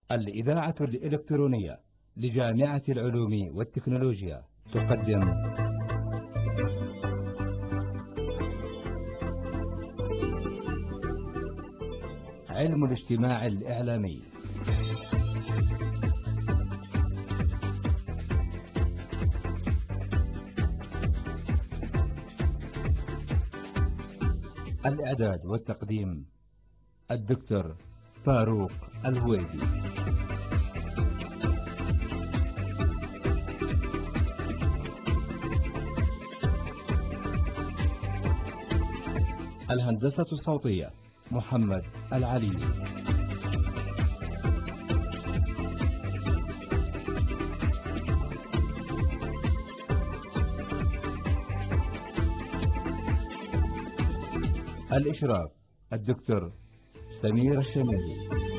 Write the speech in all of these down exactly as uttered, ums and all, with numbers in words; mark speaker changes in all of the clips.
Speaker 1: الإذاعة الإلكترونية لجامعة العلوم والتكنولوجيا تقدم علم الاجتماع الإعلامي. الإعداد والتقديم الدكتور فاروق الهويدي. الهندسة الصوتية محمد العلي. الإشراف الدكتور سمير الشميري.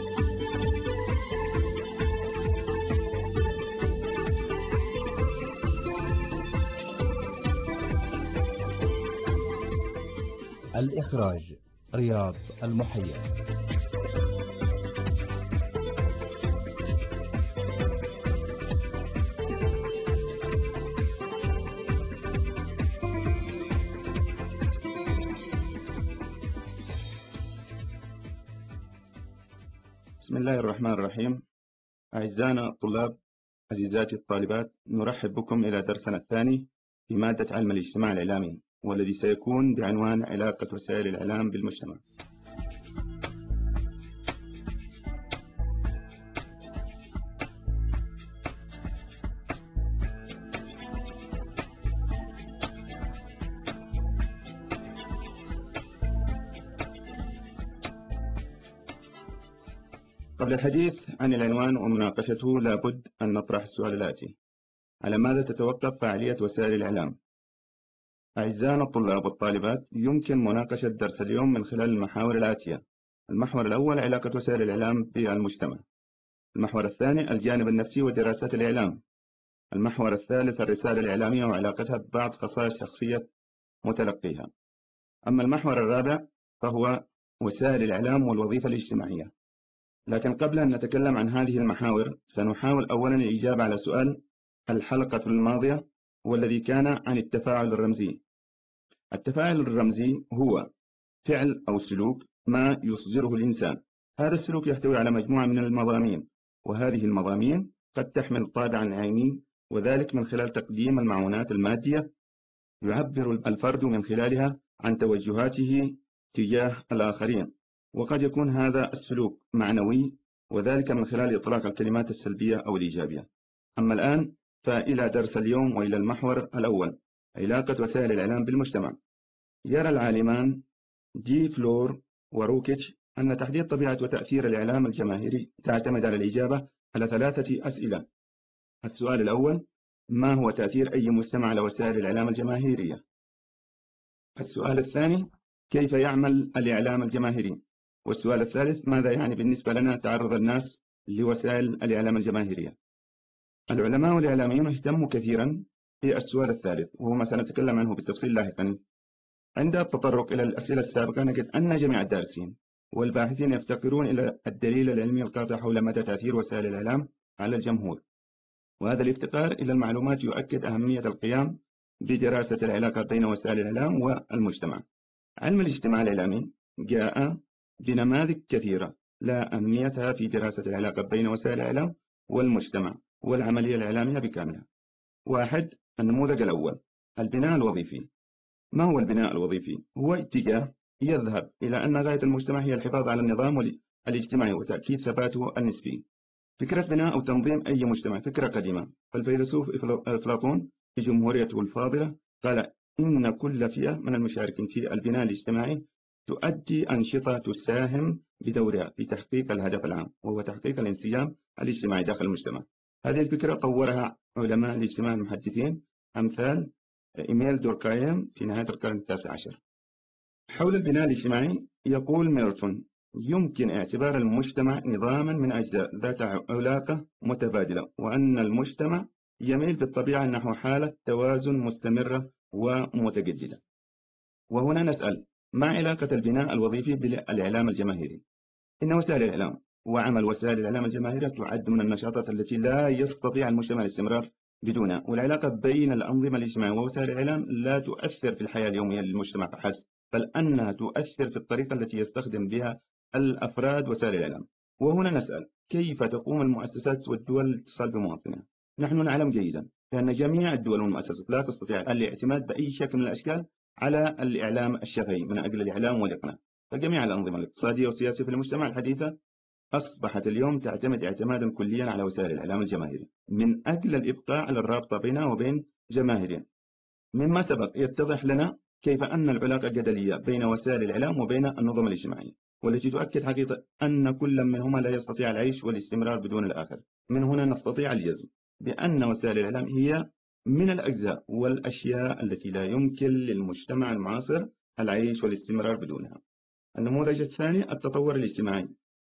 Speaker 1: الإخراج رياض المحيي.
Speaker 2: بسم الله الرحمن الرحيم. أعزائنا الطلاب، عزيزاتي الطالبات، نرحب بكم إلى درسنا الثاني في مادة علم الاجتماع الإعلامي، والذي سيكون بعنوان علاقة وسائل الإعلام بالمجتمع. قبل الحديث عن العنوان ومناقشته لابد أن نطرح السؤال الآتي: على ماذا تتوقف فعالية وسائل الإعلام؟ أعزائنا الطلاب والطالبات، يمكن مناقشة درس اليوم من خلال المحاور الآتية. المحور الأول: علاقة وسائل الإعلام بالمجتمع. المحور الثاني: الجانب النفسي ودراسات الإعلام. المحور الثالث: الرسالة الإعلامية وعلاقتها ببعض خصائص شخصية متلقيها. أما المحور الرابع فهو وسائل الإعلام والوظيفة الاجتماعية. لكن قبل أن نتكلم عن هذه المحاور، سنحاول أولا الإجابة على سؤال الحلقة الماضية، والذي كان عن التفاعل الرمزي. التفاعل الرمزي هو فعل أو سلوك ما يصدره الإنسان. هذا السلوك يحتوي على مجموعة من المضامين، وهذه المضامين قد تحمل طابعا عيني، وذلك من خلال تقديم المعونات المادية يعبر الفرد من خلالها عن توجهاته تجاه الآخرين، وقد يكون هذا السلوك معنوي، وذلك من خلال إطلاق الكلمات السلبية أو الإيجابية. أما الآن فإلى درس اليوم وإلى المحور الأول: علاقة وسائل الإعلام بالمجتمع. يرى العالمان دي فلور وروكيتش أن تحديد طبيعة وتأثير الإعلام الجماهيري تعتمد على الإجابة على ثلاثة أسئلة. السؤال الأول: ما هو تأثير أي مجتمع على وسائل الإعلام الجماهيرية؟ السؤال الثاني: كيف يعمل الإعلام الجماهيري؟ والسؤال الثالث: ماذا يعني بالنسبة لنا تعرض الناس لوسائل الإعلام الجماهيرية؟ العلماء والإعلاميون اهتموا كثيرا في السؤال الثالث، وهو ما سنتكلم عنه بالتفصيل لاحقا. عند التطرق إلى الأسئلة السابقة نجد أن جميع الدارسين والباحثين يفتقرون إلى الدليل العلمي القاطع حول مدى تأثير وسائل الإعلام على الجمهور، وهذا الافتقار إلى المعلومات يؤكد أهمية القيام بدراسة العلاقة بين وسائل الإعلام والمجتمع. علم الاجتماع الإعلامي جاء بنماذج كثيرة لا أهميتها في دراسة العلاقة بين وسائل الإعلام والمجتمع والعملية الإعلامية بكاملها. واحد: النموذج الأول: البناء الوظيفي. ما هو البناء الوظيفي؟ هو اتجاه يذهب إلى أن غاية المجتمع هي الحفاظ على النظام الاجتماعي وتأكيد ثباته النسبي. فكرة بناء أو تنظيم أي مجتمع فكرة قديمة، فالفيلسوف أفلاطون في جمهوريته الفاضلة قال إن كل فئة من المشاركين في البناء الاجتماعي تؤدي أنشطة تساهم بدورها في تحقيق الهدف العام، وهو تحقيق الانسجام الاجتماعي داخل المجتمع. هذه الفكرة طورها علماء الاجتماع المحدثين أمثال إيميل دوركايم في نهاية القرن التاسع عشر. حول البناء الاجتماعي يقول ميرتون: يمكن اعتبار المجتمع نظاما من أجزاء ذات علاقة متبادلة، وأن المجتمع يميل بالطبيعة نحو حالة توازن مستمرة ومتجددة. وهنا نسأل: ما علاقة البناء الوظيفي بالإعلام الجماهيري؟ إن وسائل الإعلام وعمل وسائل الإعلام الجماهيرية تعد من النشاطات التي لا يستطيع المجتمع الاستمرار بدونها. والعلاقة بين الأنظمة الاجتماعية ووسائل الإعلام لا تؤثر في الحياة اليومية للمجتمع فحسب، بل أنها تؤثر في الطريقة التي يستخدم بها الأفراد وسائل الإعلام. وهنا نسأل: كيف تقوم المؤسسات والدول الاتصال بمواطنها؟ نحن نعلم جيدا بأن جميع الدول والمؤسسات لا تستطيع الاعتماد بأي شكل من الأشكال على الإعلام الشفهي من أجل الإعلام والإقناع. فجميع الأنظمة الاقتصادية والسياسية في المجتمع الحديثة أصبحت اليوم تعتمد اعتمادا كليا على وسائل الإعلام الجماهيري من أجل الإبقاء على الرابطة بينها وبين جماهيرها. مما سبق يتضح لنا كيف أن العلاقة جدلية بين وسائل الإعلام وبين النظم الاجتماعية، والتي تؤكد حقيقة أن كل منهما لا يستطيع العيش والاستمرار بدون الآخر. من هنا نستطيع الجزم بأن وسائل الإعلام هي من الأجزاء والأشياء التي لا يمكن للمجتمع المعاصر العيش والاستمرار بدونها. النموذج الثاني: التطور الاجتماعي.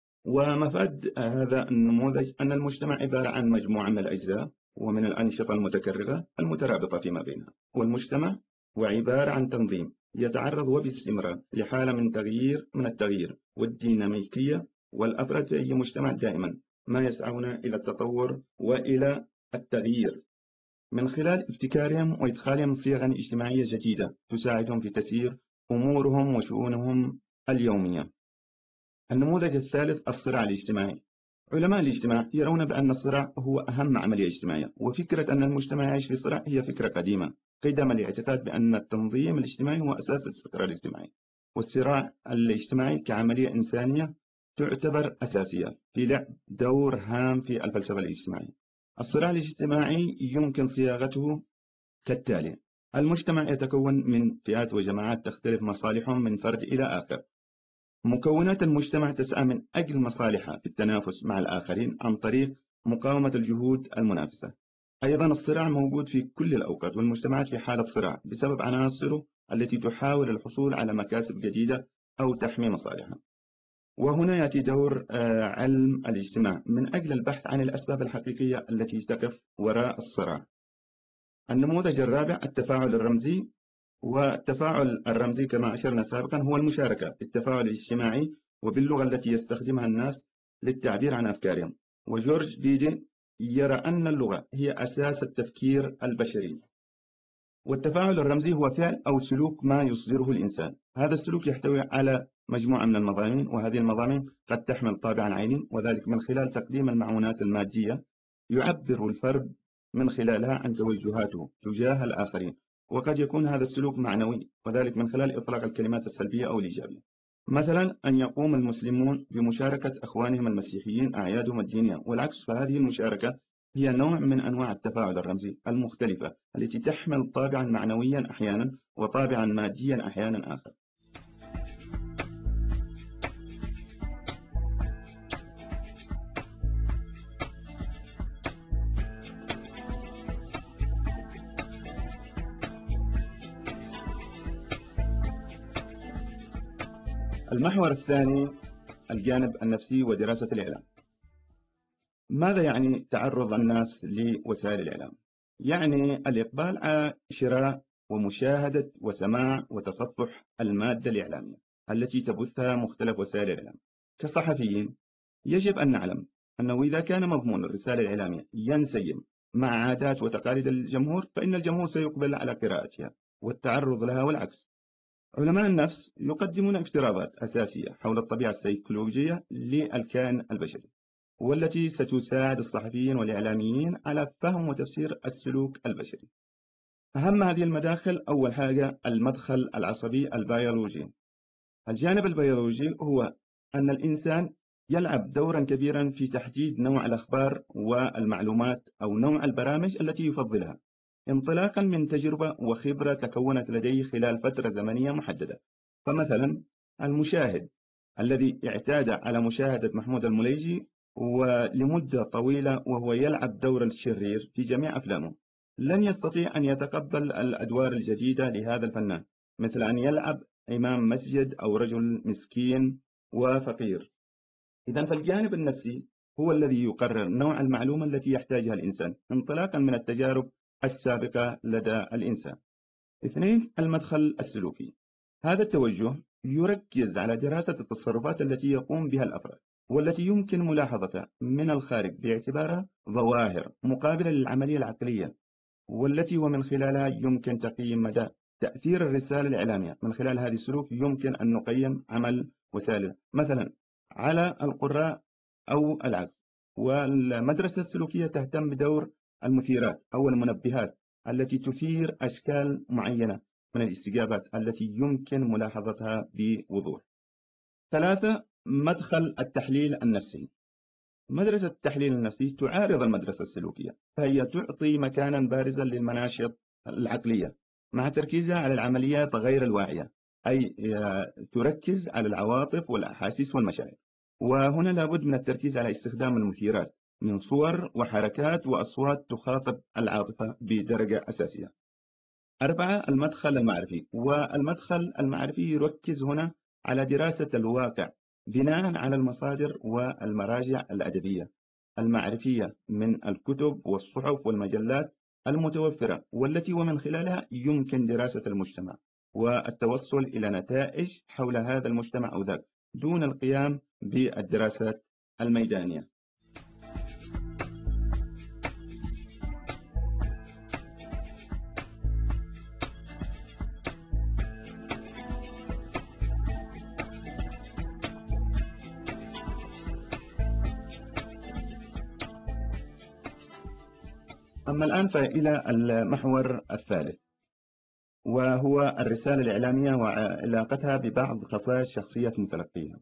Speaker 2: ومفاد هذا النموذج أن المجتمع عبارة عن مجموعة من الأجزاء ومن الأنشطة المتكررة المترابطة فيما بينها، والمجتمع هو عبارة عن تنظيم يتعرض وباستمرار لحالة من تغيير من التغيير والديناميكية، والأفراد في أي مجتمع دائما ما يسعون إلى التطور وإلى التغيير من خلال ابتكارهم وإدخالهم صيغا اجتماعية جديدة تساعدهم في تسيير أمورهم وشؤونهم اليومية. النموذج الثالث: الصراع الاجتماعي. علماء الاجتماع يرون بأن الصراع هو أهم عملية اجتماعية، وفكرة أن المجتمع يعيش في صراع هي فكرة قديمة قدم الاعتقاد بأن التنظيم الاجتماعي هو أساس الاستقرار الاجتماعي. والصراع الاجتماعي كعملية إنسانية تعتبر أساسية في لعب دور هام في الفلسفة الاجتماعية. الصراع الاجتماعي يمكن صياغته كالتالي: المجتمع يتكون من فئات وجماعات تختلف مصالحهم من فرد إلى آخر. مكونات المجتمع تسعى من أجل مصالحها في التنافس مع الآخرين عن طريق مقاومة الجهود المنافسة. أيضا الصراع موجود في كل الأوقات، والمجتمعات في حالة صراع بسبب عناصره التي تحاول الحصول على مكاسب جديدة أو تحمي مصالحها. وهنا يأتي دور علم الاجتماع من أجل البحث عن الأسباب الحقيقية التي تقف وراء الصراع. النموذج الرابع: التفاعل الرمزي. والتفاعل الرمزي كما أشرنا سابقا هو المشاركة في التفاعل الاجتماعي وباللغة التي يستخدمها الناس للتعبير عن أفكارهم. وجورج بيدي يرى أن اللغة هي أساس التفكير البشري. والتفاعل الرمزي هو فعل أو سلوك ما يصدره الإنسان. هذا السلوك يحتوي على مجموعة من المضامين، وهذه المضامين قد تحمل طابعا عيني، وذلك من خلال تقديم المعونات المادية يعبر الفرد من خلالها عن توجهاته تجاه الآخرين. وقد يكون هذا السلوك معنوي، وذلك من خلال إطلاق الكلمات السلبية أو الإيجابية. مثلا أن يقوم المسلمون بمشاركة أخوانهم المسيحيين أعيادهم الدينية، والعكس. فهذه المشاركة هي نوع من أنواع التفاعل الرمزي المختلفة التي تحمل طابعا معنويا أحيانا وطابعا ماديا أحيانا آخر. المحور الثاني: الجانب النفسي ودراسة الإعلام. ماذا يعني تعرض الناس لوسائل الإعلام؟ يعني الإقبال على شراء ومشاهدة وسماع وتصفح المادة الإعلامية التي تبثها مختلف وسائل الإعلام. كصحفيين يجب أن نعلم أنه إذا كان مضمون الرسالة الإعلامية ينسجم مع عادات وتقاليد الجمهور، فإن الجمهور سيقبل على قراءتها والتعرض لها، والعكس. علماء النفس يقدمون افتراضات أساسية حول الطبيعة السيكولوجية للكائن البشري، والتي ستساعد الصحفيين والإعلاميين على فهم وتفسير السلوك البشري. أهم هذه المداخل: أول حاجة المدخل العصبي البيولوجي. الجانب البيولوجي هو أن الإنسان يلعب دورا كبيرا في تحديد نوع الأخبار والمعلومات أو نوع البرامج التي يفضلها، انطلاقا من تجربة وخبرة تكونت لديه خلال فترة زمنية محددة. فمثلا المشاهد الذي اعتاد على مشاهدة محمود المليجي ولمدة طويلة وهو يلعب دور الشرير في جميع أفلامه لن يستطيع أن يتقبل الأدوار الجديدة لهذا الفنان، مثل أن يلعب إمام مسجد أو رجل مسكين وفقير. إذن فالجانب النفسي هو الذي يقرر نوع المعلومة التي يحتاجها الإنسان انطلاقا من التجارب السابقة لدى الإنسان. اثنين: المدخل السلوكي. هذا التوجه يركز على دراسة التصرفات التي يقوم بها الأفراد والتي يمكن ملاحظتها من الخارج باعتبارها ظواهر مقابلة للعملية العقلية، والتي ومن خلالها يمكن تقييم مدى تأثير الرسالة الإعلامية. من خلال هذه السلوك يمكن أن نقيم عمل وسائل مثلا على القراء أو العكس. والمدرسة السلوكية تهتم بدور المثيرات أو المنبهات التي تثير أشكال معينة من الاستجابات التي يمكن ملاحظتها بوضوح. ثلاثة، مدخل التحليل النفسي. مدرسة التحليل النفسي تعارض المدرسة السلوكية، فهي تعطي مكانا بارزا للمناشط العقلية مع تركيزها على العمليات غير الواعية، أي تركز على العواطف والأحاسيس والمشاعر. وهنا لابد من التركيز على استخدام المثيرات من صور وحركات وأصوات تخاطب العاطفة بدرجة أساسية. أربعة، المدخل المعرفي. والمدخل المعرفي يركز هنا على دراسة الواقع بناء على المصادر والمراجع الأدبية المعرفية من الكتب والصحف والمجلات المتوفرة، والتي ومن خلالها يمكن دراسة المجتمع والتوصل إلى نتائج حول هذا المجتمع أو ذاك دون القيام بالدراسات الميدانية. أما الآن فإلى المحور الثالث، وهو الرسالة الإعلامية وعلاقتها ببعض خصائص شخصية متلقيها.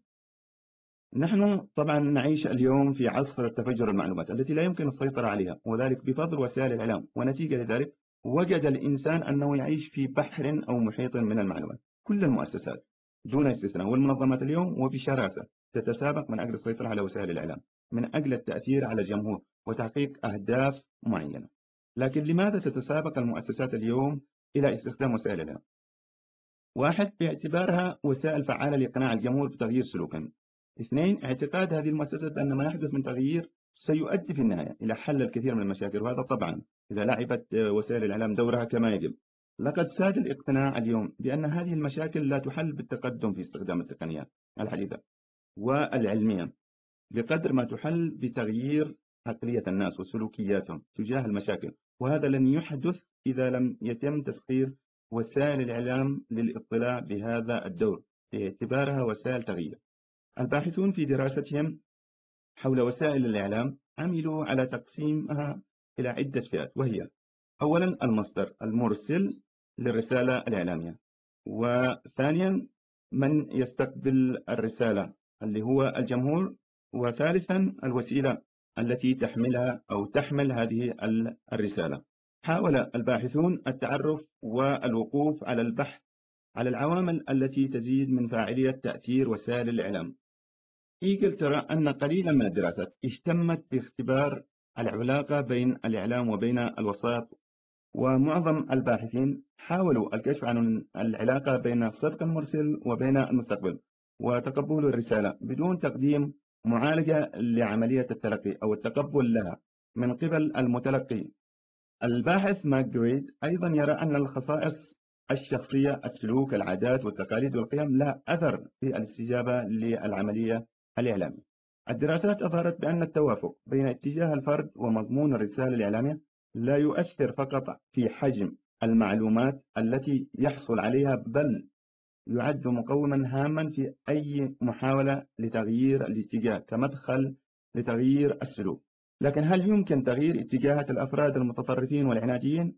Speaker 2: نحن طبعا نعيش اليوم في عصر تفجر المعلومات التي لا يمكن السيطرة عليها، وذلك بفضل وسائل الإعلام. ونتيجة لذلك وجد الإنسان أنه يعيش في بحر أو محيط من المعلومات. كل المؤسسات دون استثناء والمنظمات اليوم وبشراسة تتسابق من أجل السيطرة على وسائل الإعلام من أجل التأثير على الجمهور وتحقيق أهداف معينة. لكن لماذا تتسابق المؤسسات اليوم إلى استخدام وسائل الإعلام؟ واحد، باعتبارها وسائل فعالة لإقناع الجمهور بتغيير سلوكهم. اثنين، اعتقاد هذه المؤسسات بأن ما يحدث من تغيير سيؤدي في النهاية إلى حل الكثير من المشاكل، وهذا طبعا إذا لعبت وسائل الإعلام دورها كما يجب. لقد ساد الاقتناع اليوم بأن هذه المشاكل لا تحل بالتقدم في استخدام التقنيات الحديثة والعلمية بقدر ما تحل بتغيير عقلية الناس وسلوكياتهم تجاه المشاكل، وهذا لن يحدث إذا لم يتم تسخير وسائل الإعلام للاطلاع بهذا الدور باعتبارها وسائل تغيير. الباحثون في دراستهم حول وسائل الإعلام عملوا على تقسيمها إلى عدة فئات، وهي أولا المصدر المرسل للرسالة الإعلامية، وثانيا من يستقبل الرسالة اللي هو الجمهور، وثالثا الوسيلة التي تحملها أو تحمل هذه الرسالة. حاول الباحثون التعرف والوقوف على البحث على العوامل التي تزيد من فاعلية تأثير وسائل الإعلام. إيجل ترى أن قليلا من الدراسات اهتمت باختبار العلاقة بين الإعلام وبين الوسائط، ومعظم الباحثين حاولوا الكشف عن العلاقة بين صدق المرسل وبين المستقبل وتقبل الرسالة بدون تقديم معالجة لعملية التلقي أو التقبل لها من قبل المتلقي. الباحث ماك جريد أيضا يرى أن الخصائص الشخصية، السلوك، العادات والتقاليد والقيم لها أثر في الاستجابة للعملية الإعلامية. الدراسات أظهرت بأن التوافق بين اتجاه الفرد ومضمون الرسالة الإعلامية لا يؤثر فقط في حجم المعلومات التي يحصل عليها، بل يعد مقوما هاما في أي محاولة لتغيير الاتجاه كمدخل لتغيير السلوك. لكن هل يمكن تغيير اتجاهات الأفراد المتطرفين والعناديين؟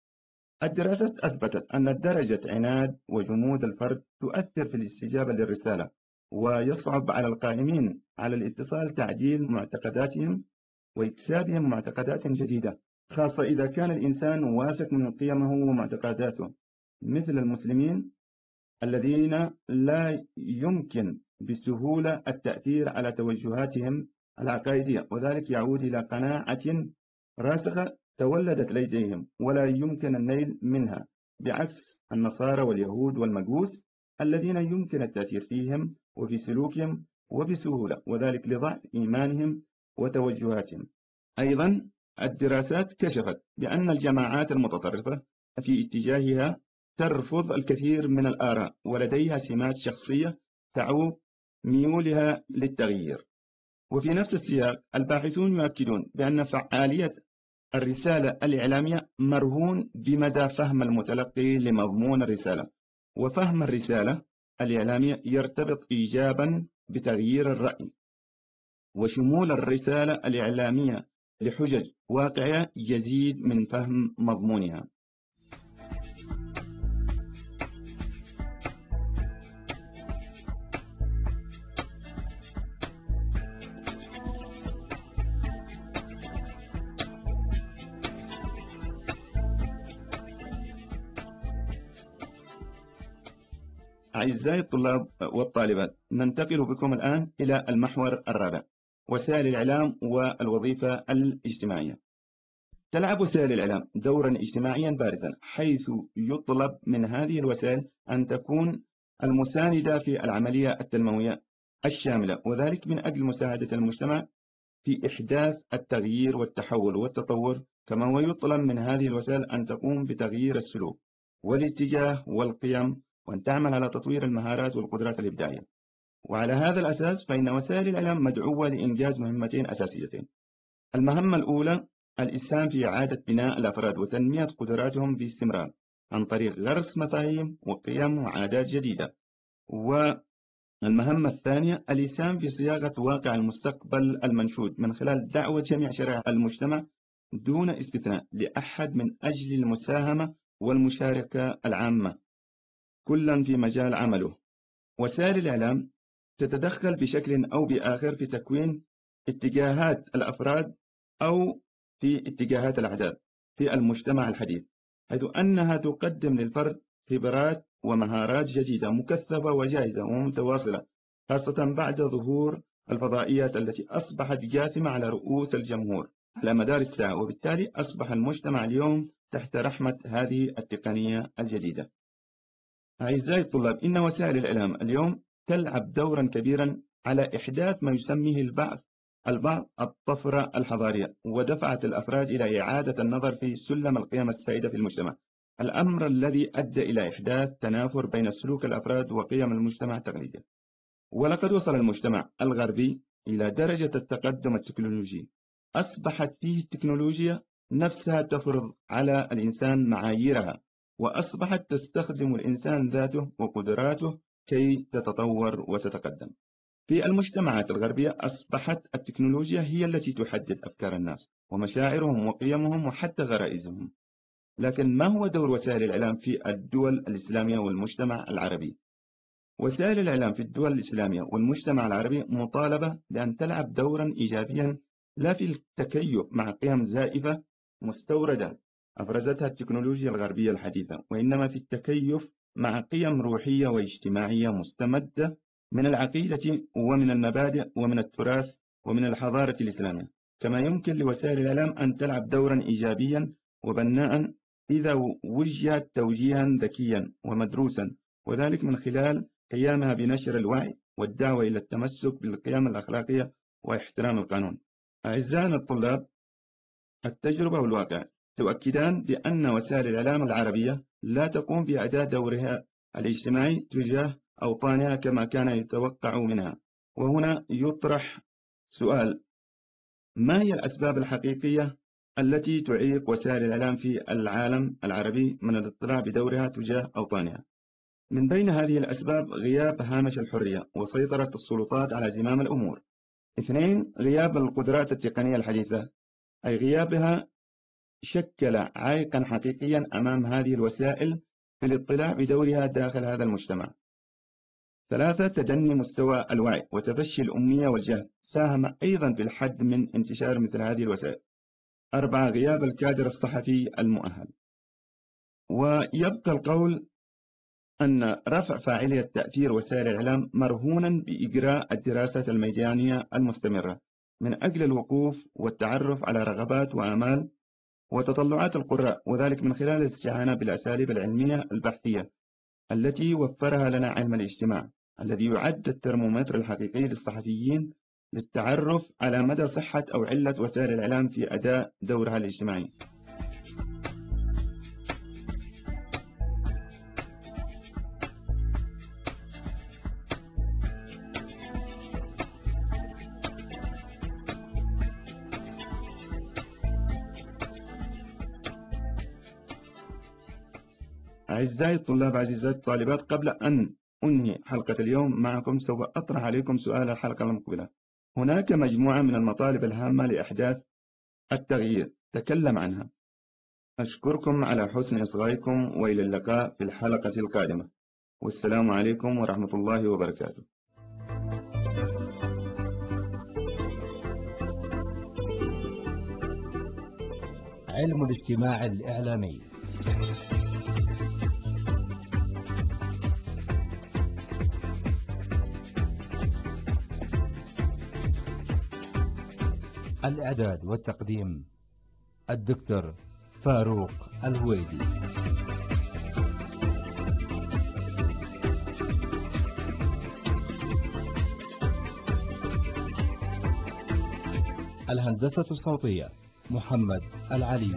Speaker 2: الدراسات أثبتت أن درجة عناد وجمود الفرد تؤثر في الاستجابة للرسالة، ويصعب على القائمين على الاتصال تعديل معتقداتهم وإكسابهم معتقدات جديدة، خاصة إذا كان الإنسان واثق من قيمه ومعتقداته، مثل المسلمين الذين لا يمكن بسهولة التأثير على توجهاتهم العقائدية، وذلك يعود إلى قناعة راسخة تولدت لديهم ولا يمكن النيل منها، بعكس النصارى واليهود والمجوس الذين يمكن التأثير فيهم وفي سلوكهم وبسهولة، وذلك لضعف إيمانهم وتوجهاتهم. أيضا الدراسات كشفت بأن الجماعات المتطرفة في اتجاهها ترفض الكثير من الآراء ولديها سمات شخصية تعوق ميولها للتغيير. وفي نفس السياق الباحثون يؤكدون بأن فعالية الرسالة الإعلامية مرهون بمدى فهم المتلقي لمضمون الرسالة، وفهم الرسالة الإعلامية يرتبط إيجابا بتغيير الرأي، وشمول الرسالة الإعلامية لحجج واقعية يزيد من فهم مضمونها. أعزائي الطلاب والطالبات، ننتقل بكم الآن إلى المحور الرابع، وسائل الإعلام والوظيفة الاجتماعية. تلعب وسائل الإعلام دورا اجتماعيا بارزا، حيث يطلب من هذه الوسائل أن تكون المساندة في العملية التنموية الشاملة، وذلك من أجل مساعدة المجتمع في إحداث التغيير والتحول والتطور. كما هو يطلب من هذه الوسائل أن تقوم بتغيير السلوك والاتجاه والقيم، وأن تعمل على تطوير المهارات والقدرات الإبداعية. وعلى هذا الأساس فإن وسائل الإعلام مدعوة لإنجاز مهمتين أساسيتين. المهمة الأولى الإسهام في إعادة بناء الأفراد وتنمية قدراتهم باستمرار عن طريق غرس مفاهيم وقيم وعادات جديدة. والمهمة الثانية الإسهام في صياغة واقع المستقبل المنشود من خلال دعوة جميع شرائح المجتمع دون استثناء لأحد من أجل المساهمة والمشاركة العامة كلا في مجال عمله. وسائل الإعلام تتدخل بشكل أو بآخر في تكوين اتجاهات الأفراد أو في اتجاهات الأعداد في المجتمع الحديث، حيث أنها تقدم للفرد خبرات ومهارات جديدة مكثفة وجاهزة ومتواصلة، خاصة بعد ظهور الفضائيات التي أصبحت جاثمة على رؤوس الجمهور على مدار الساعة، وبالتالي أصبح المجتمع اليوم تحت رحمة هذه التقنية الجديدة. أعزائي الطلاب، إن وسائل الإعلام اليوم تلعب دورا كبيرا على إحداث ما يسميه البعض البعض الطفرة الحضارية، ودفعت الأفراد إلى إعادة النظر في سلم القيم السائدة في المجتمع، الأمر الذي أدى إلى إحداث تنافر بين سلوك الأفراد وقيم المجتمع التقليدي. ولقد وصل المجتمع الغربي إلى درجة التقدم التكنولوجي أصبحت فيه التكنولوجيا نفسها تفرض على الإنسان معاييرها، وأصبحت تستخدم الإنسان ذاته وقدراته كي تتطور وتتقدم. في المجتمعات الغربية أصبحت التكنولوجيا هي التي تحدد أفكار الناس ومشاعرهم وقيمهم وحتى غرائزهم. لكن ما هو دور وسائل الإعلام في الدول الإسلامية والمجتمع العربي؟ وسائل الإعلام في الدول الإسلامية والمجتمع العربي مطالبة بأن تلعب دورا إيجابيا، لا في التكيف مع قيم زائفة مستوردة أفرزتها التكنولوجيا الغربية الحديثة، وإنما في التكيف مع قيم روحية واجتماعية مستمدة من العقيدة ومن المبادئ ومن التراث ومن الحضارة الإسلامية. كما يمكن لوسائل الإعلام أن تلعب دورا إيجابيا وبناء إذا وجهت توجيها ذكيا ومدروسا، وذلك من خلال قيامها بنشر الوعي والدعوة إلى التمسك بالقيم الأخلاقية واحترام القانون. أعزائنا الطلاب، التجربة والواقع تؤكدان بأن وسائل الإعلام العربية لا تقوم بأداء دورها الاجتماعي تجاه أوطانها كما كان يتوقع منها. وهنا يطرح سؤال: ما هي الأسباب الحقيقية التي تعيق وسائل الإعلام في العالم العربي من الاطلاع بدورها تجاه أوطانها؟ من بين هذه الأسباب غياب هامش الحرية وسيطرة السلطات على زمام الأمور. اثنين، غياب القدرات التقنية الحديثة، أي غيابها شكل عائقا حقيقيا أمام هذه الوسائل في الاطلاع بدورها داخل هذا المجتمع. ثلاثة، تدني مستوى الوعي وتفشي الأمية والجهل، ساهم أيضا في الحد من انتشار مثل هذه الوسائل. أربعة، غياب الكادر الصحفي المؤهل. ويبقى القول أن رفع فاعلية تأثير وسائل الإعلام مرهونا بإجراء الدراسات الميدانية المستمرة من أجل الوقوف والتعرف على رغبات وآمال وتطلعات القراء، وذلك من خلال الاستعانة بالأساليب العلمية البحثية التي وفرها لنا علم الاجتماع، الذي يعد الترمومتر الحقيقي للصحفيين للتعرف على مدى صحة أو علة وسائل الإعلام في أداء دورها الاجتماعي. أعزائي الطلاب عزيزات الطالبات، قبل أن أنهي حلقة اليوم معكم سوف أطرح عليكم سؤال الحلقة المقبلة. هناك مجموعة من المطالب الهامة لإحداث التغيير، تكلم عنها. أشكركم على حسن إصغائكم، وإلى اللقاء في الحلقة القادمة، والسلام عليكم ورحمة الله وبركاته.
Speaker 1: علم الاجتماع الإعلامي. الإعداد والتقديم الدكتور فاروق الهويدي. الهندسة الصوتية محمد العلي.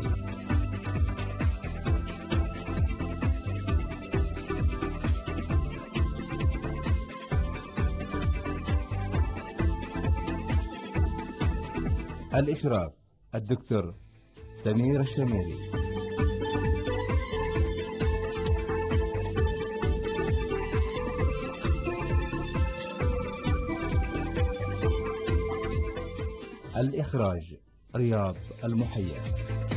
Speaker 1: الإشراف الدكتور سمير الشميري. الإخراج رياض المحيي.